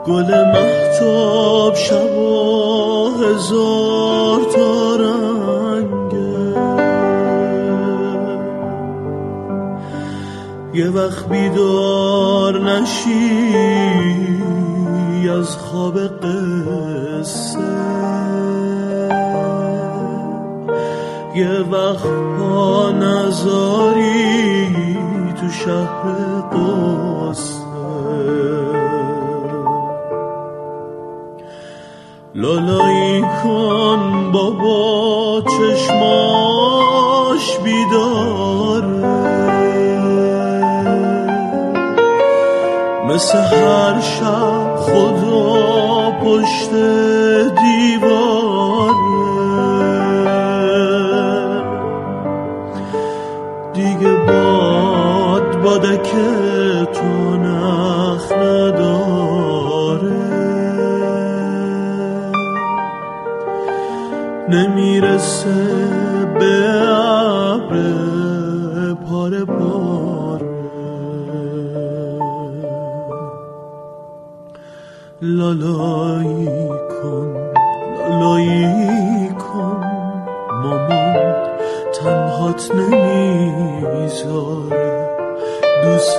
گل مهتاب شبا هزار تا رنگه، یه وقت بیدار نشی از خواب قصه، یه وقت پا نذاری تو شهر قصه. لالایی کن بابا چشماش بیداره، مثل هر شب خدا پشت دیواره، دیگه بادک تو نخ نداره، نمیرسه به ابر پاره پاره. لالایی کن مامان، تنهات نمیذاره، دوست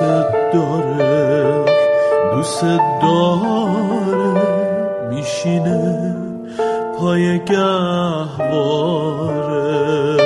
داره میشینه پای گهواره.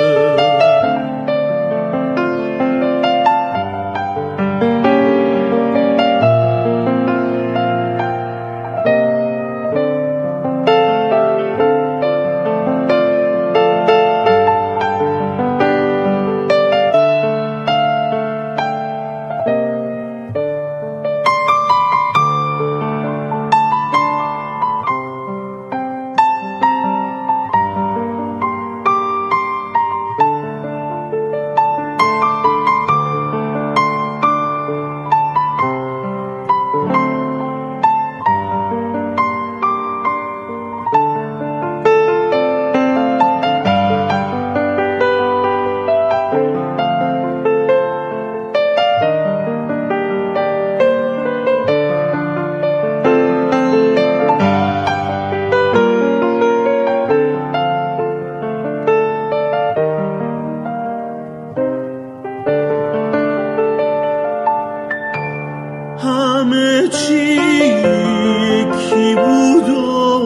همه چی یکی بود و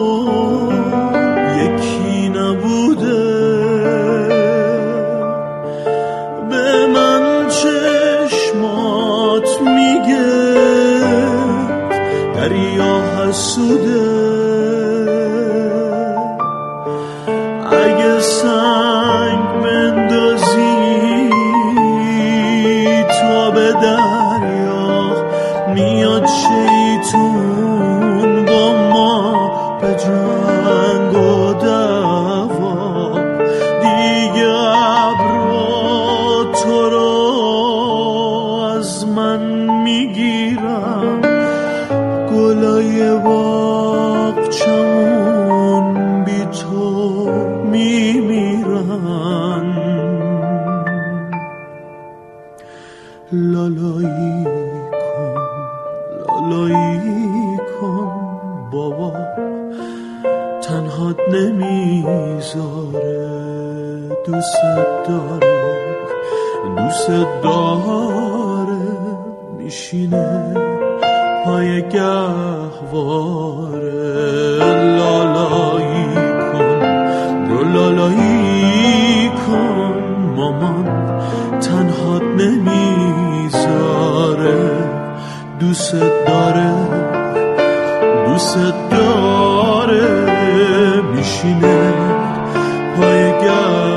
یکی نبوده، به من چشمات میگه دریا حسوده، اگه سنگ بندازی تا به دریا میاد شیطون با ما به جنگ و دعوا، دیگه ابرا تو رو از من میگیرم، گلای باغچمون بی تو میمیرن. لالایی کن بابا، تنهات نمیذاره، دوست داره میشینه پای گهواره. لالایی کن مامان، تنهات نمیذاره، دوست داره میشینه پای